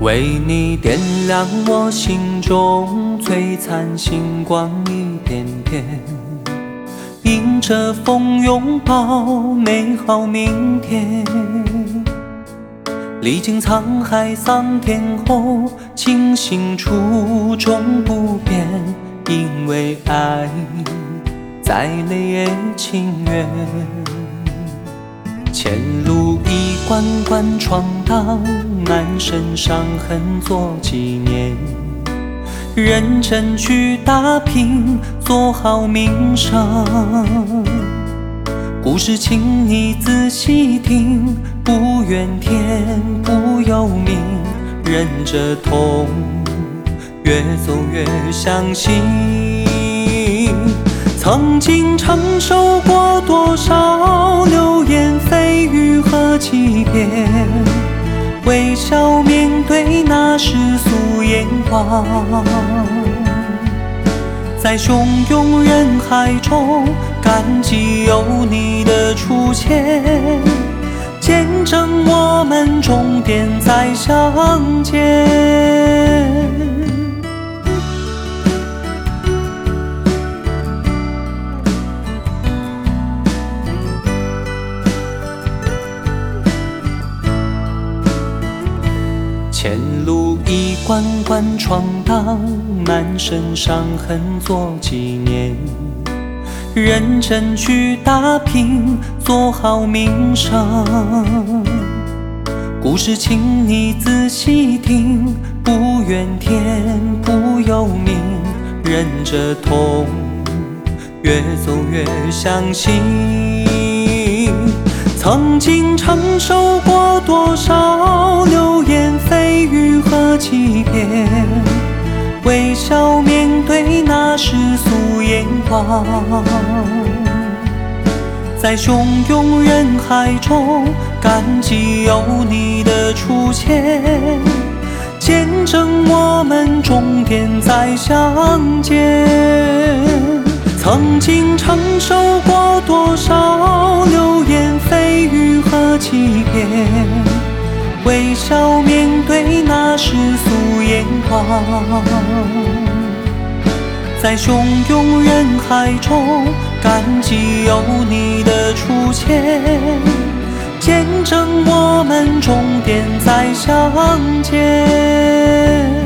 为你点亮我心中璀璨星光一点点，迎着风拥抱美好明天。历经沧海桑田后，庆幸初衷不变，因为爱再累也情愿。前路一关关闯荡，满身伤痕做纪念。认真去打拼，做好名声。故事请你仔细听，不怨天不由命，忍着痛，越走越相信。曾经承受过多少流言蜚语和欺骗，微笑面对那世俗眼光。在汹涌人海中，感激有你的出现，见证我们终点再相见。前路一关关闯荡，满身伤痕做纪念。认真去打拼，做好名声。故事请你仔细听，不怨天不由命，忍着痛，越走越相信。曾经承受过多少流言蜚语和欺骗，微笑面对那世俗眼光。在汹涌人海中，感激有你的出现，见证我们终点再相见。曾经承受过多少流言蜚语和欺骗，微笑面对那世俗眼光。在汹涌人海中，感激有你的出现，见证我们终点再相见。